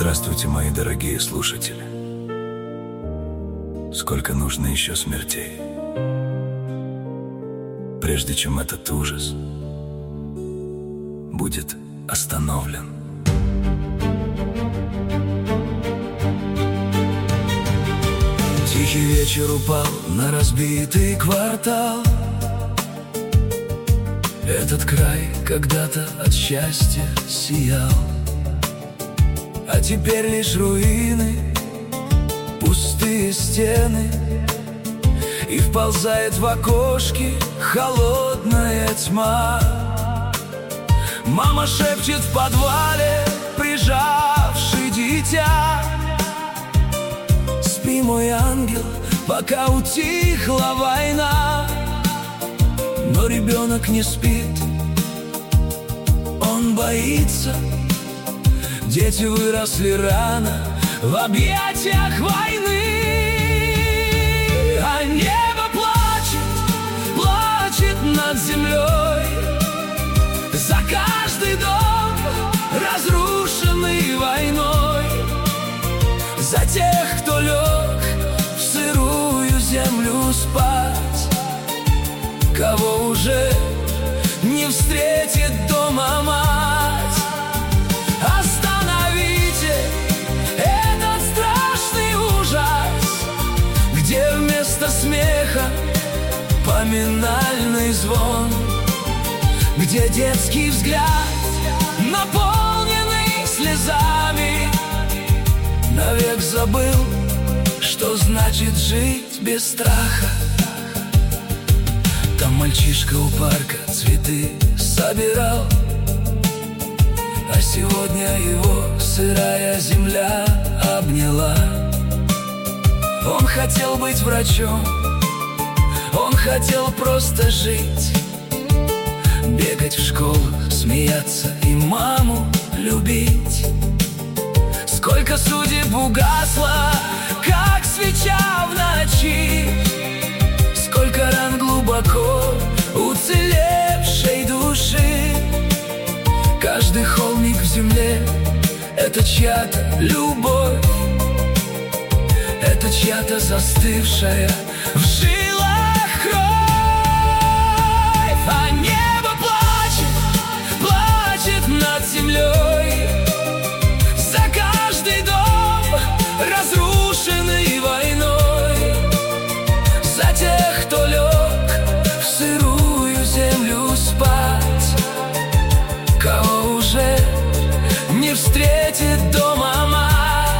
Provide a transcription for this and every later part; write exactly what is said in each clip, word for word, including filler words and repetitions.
Здравствуйте, мои дорогие слушатели. Сколько нужно еще смертей, прежде чем этот ужас будет остановлен? Тихий вечер упал на разбитый квартал. Этот край когда-то от счастья сиял, а теперь лишь руины, пустые стены, и вползает в окошки холодная тьма. Мама шепчет в подвале, прижавши дитя: спи, мой ангел, пока утихла война. Но ребенок не спит, он боится. Дети выросли рано в объятиях войны, а небо плачет, плачет над землей за каждый дом, разрушенный войной, за тех, кто лег в сырую землю спать, кого уже не встретит дома мать. Остановите этот страшный ужас, где вместо смеха поминальный звон, где детский взгляд, наполненный слезами, навек забыл, что значит жить без страха. Там мальчишка у парка цветы собирал, а сегодня его сырая земля обняла. Он хотел быть врачом, он хотел просто жить, бегать в школу, смеяться и маму любить. Сколько судеб угасло, как свеча в ночи, сколько ран глубоко уцелевшей души. Каждый холмик в земле — это чья-то любовь, это чья-то застывшая в жилах кровь. А небо плачет, плачет над землей за каждый дом, разрушенный войной, за тех, кто лег в сырую землю спать, кого уже не встретит дома мать.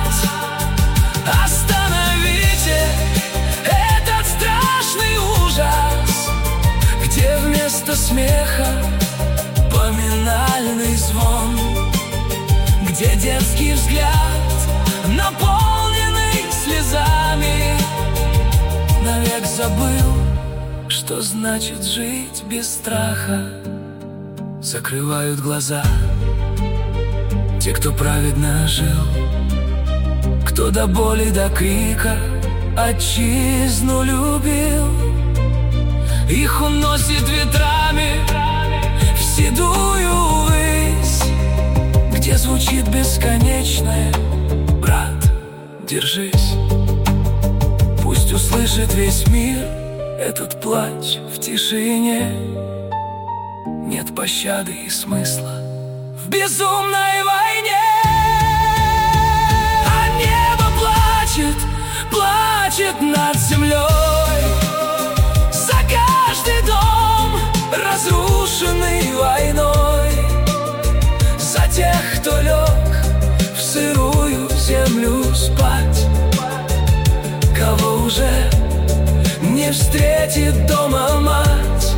Остановите этот страшный ужас, где вместо смеха поминальный звон, где детский взгляд, наполненный слезами, навек забыл, что значит жить без страха. Закрывают глаза те, кто праведно жил, кто до боли, до крика отчизну любил. Их уносит ветрами в седую высь, где звучит бесконечное: брат, держись. Пусть услышит весь мир этот плач в тишине. Нет пощады и смысла в безумной войне. А небо плачет, плачет над землей за каждый дом, разрушенный войной, за тех, кто лег в сырую землю спать, кого уже не встретит дома мать.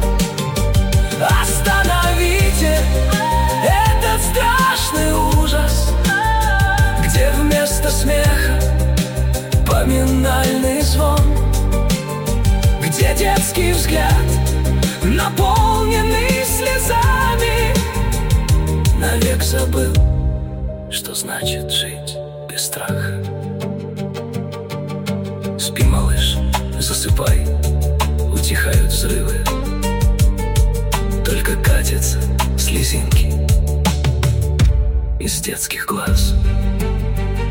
Остановите этот страшный ужас, где вместо смеха поминальный звон, где детский взгляд, наполненный слезами, навек забыл, что значит жить без страха. Спи, малыш, засыпай, утихают взрывы, только катятся слезинки из детских глаз.